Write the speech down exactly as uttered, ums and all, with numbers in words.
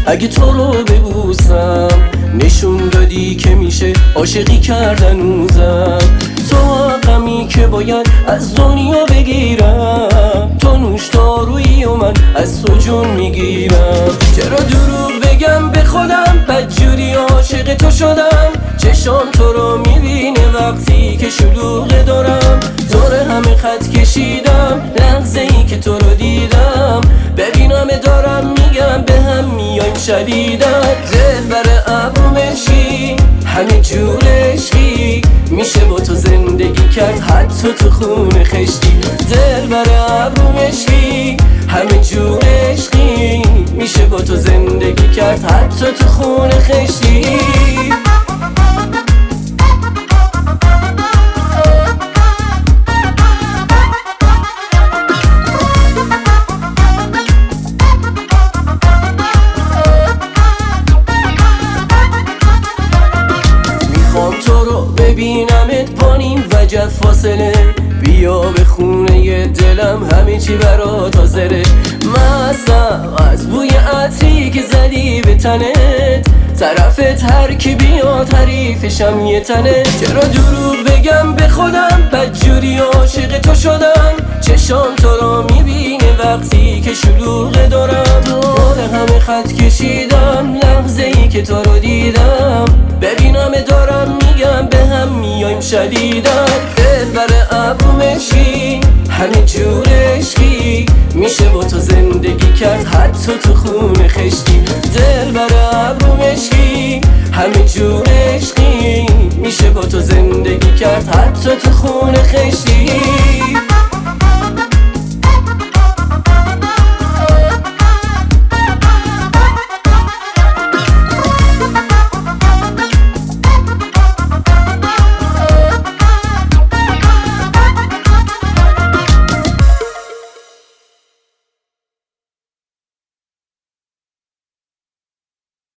اگه تو رو ببوسم نشون دادی که میشه عاشقی کردن اوزم. تو غمی که باید از دنیا بگیرم، تو نوش دارویی و من از تو جون میگیرم. چرا دروغ بگم به خودم، بدجوری عاشق تو شدم. چشام تو رو میبینه وقتی که شلوغ دارم. دور همه خط کشیدم لحظه ای که تو رو دیدم. ببینم دارم میگم به هم میایم شدیدن. دل بر ابرومشی همه جور عشقی، میشه با تو زندگی کرد حتی تو خون خشتی. دل بر ابرومشی همه جور عشقی، میشه با تو زندگی کرد حتی تو خون خشتی. تو رو ببینمت پانیم وجب فاصله، بیا به خونه دلم همه چی برات حاضره. مستم از بوی عطری که زدی به تنت، طرفت هر کی بیاد حریفشم یه تنه. چرا دروغ بگم به خودم، بدجوری عاشق تو شدم. چشام تو رو میبینه وقتی که شلوغ دارم. دور همه خط کشیدم لحظه ای که تو رو دیدم. ببینم دارم میگم به هم میایم شدیدن. دل بر ابرومشی همه جور عشقی، میشه با تو زندگی کرد حتی تو خون خشتی. دل بر ابرومشی همه جور